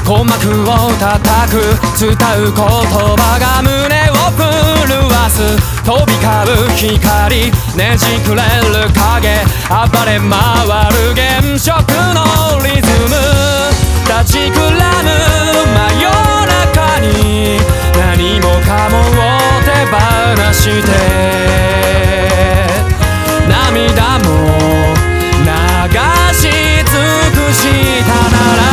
鼓膜を叩く伝う言葉が胸を震わす飛び交う光ねじくれる影暴れ回る原色のリズム立ちくらむ真夜中に何もかもを手放して涙も流し尽くしたなら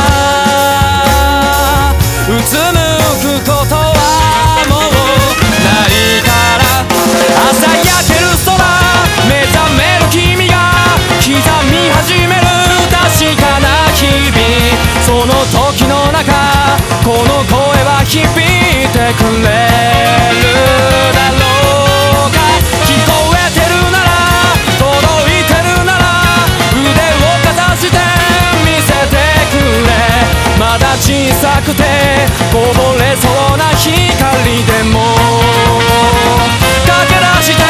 うつむくことはもうないから朝焼ける空目覚める君が刻み始める確かな日々その時の中この声は響いてくれるだろうか聞こえてるなら届いてるなら腕をかざして見せてくれまだ小さくてこぼれそうな光でも駆け出して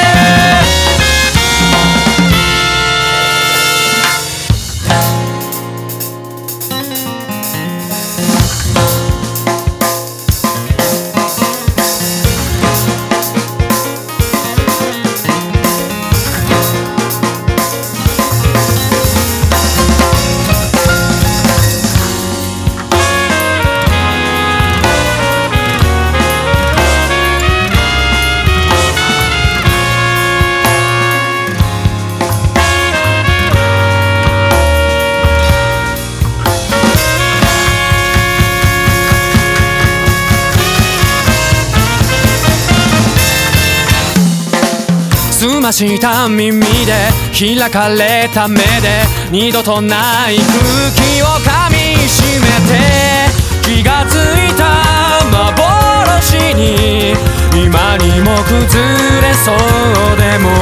澄ました耳で開かれた目で二度とない空気を噛みしめて気がついた幻に今にも崩れそうでも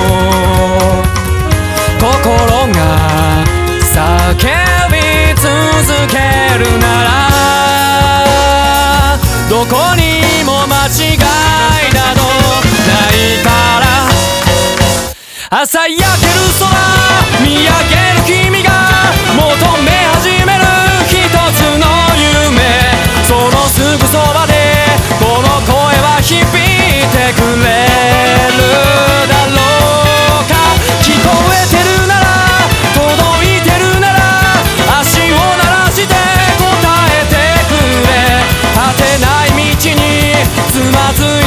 心が叫び続けるならどこにも間違いなどないから朝焼ける空見上げる君が求め始める一つの夢そのすぐそばでこの声は響いてくれるだろうか聞こえてるなら届いてるなら足を鳴らして答えてくれ果てない道につまずい